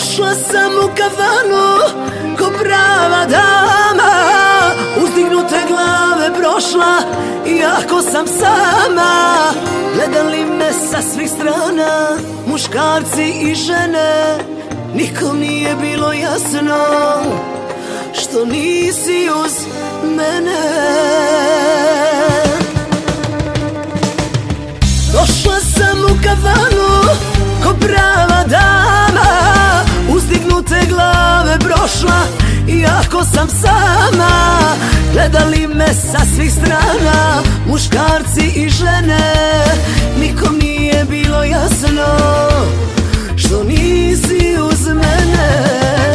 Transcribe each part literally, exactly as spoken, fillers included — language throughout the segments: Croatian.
Došla sam u kafanu ko prava dama, uzdignute glave prošla iako sam sama. Gledali me sa svih strana muškarci i žene, nikom nije bilo jasno što nisi uz mene. Došla sam u kafanu ko prava dama, uzdignute glave prošla iako sam sama. Gledali me sa svih strana muškarci i žene, nikom nije bilo jasno što nisi uz mene.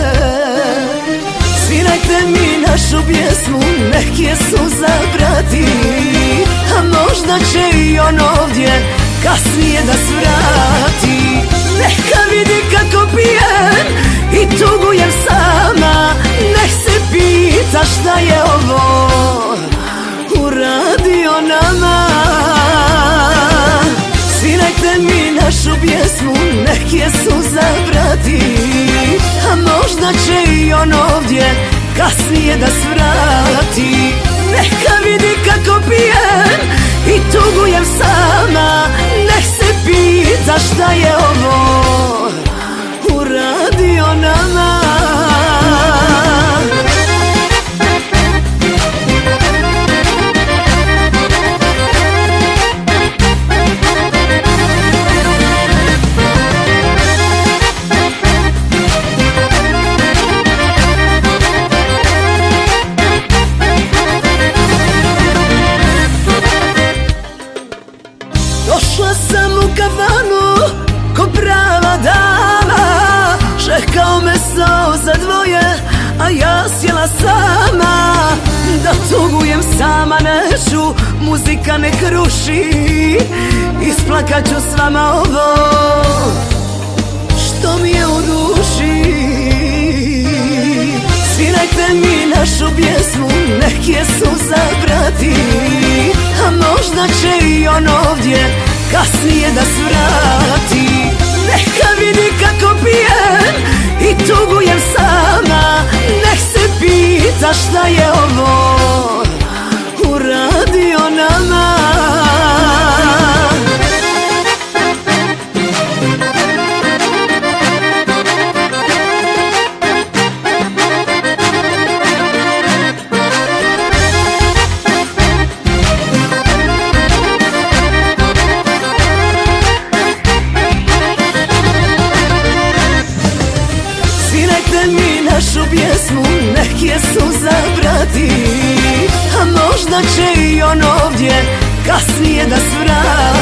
Svirajte mi našu pjesmu, nek je suza prati, a možda će i on ovdje kasnije da svrati. Neka vidi kako pijem i tugujem sama, nek se pita šta je ovo uradio nama. Svirajte mi našu pjesmu, nek je suza prati, a možda će i on ovdje kasnije da svrati. Neka vidi kako pijem i tugujem sama, nek se pita šta je ovo uradio nama. Došla sam u kafanu ko prava dama, čekao me sto za dvoje, a ja sjela sama. Da tugujem sama neću, muzika ne kruši, isplakat ću s vama ovo što mi je u duši. Svirajte mi našu pjesmu, nek je suza prati, a možda će i on ovdje kasnije da svrati. Neka vidi kako pijem i tugujem sama, nek se pita šta je ovo uradio nama. Svirajte mi našu pjesmu, nek je suza prati, a možda će i on ovdje kasnije da svrati.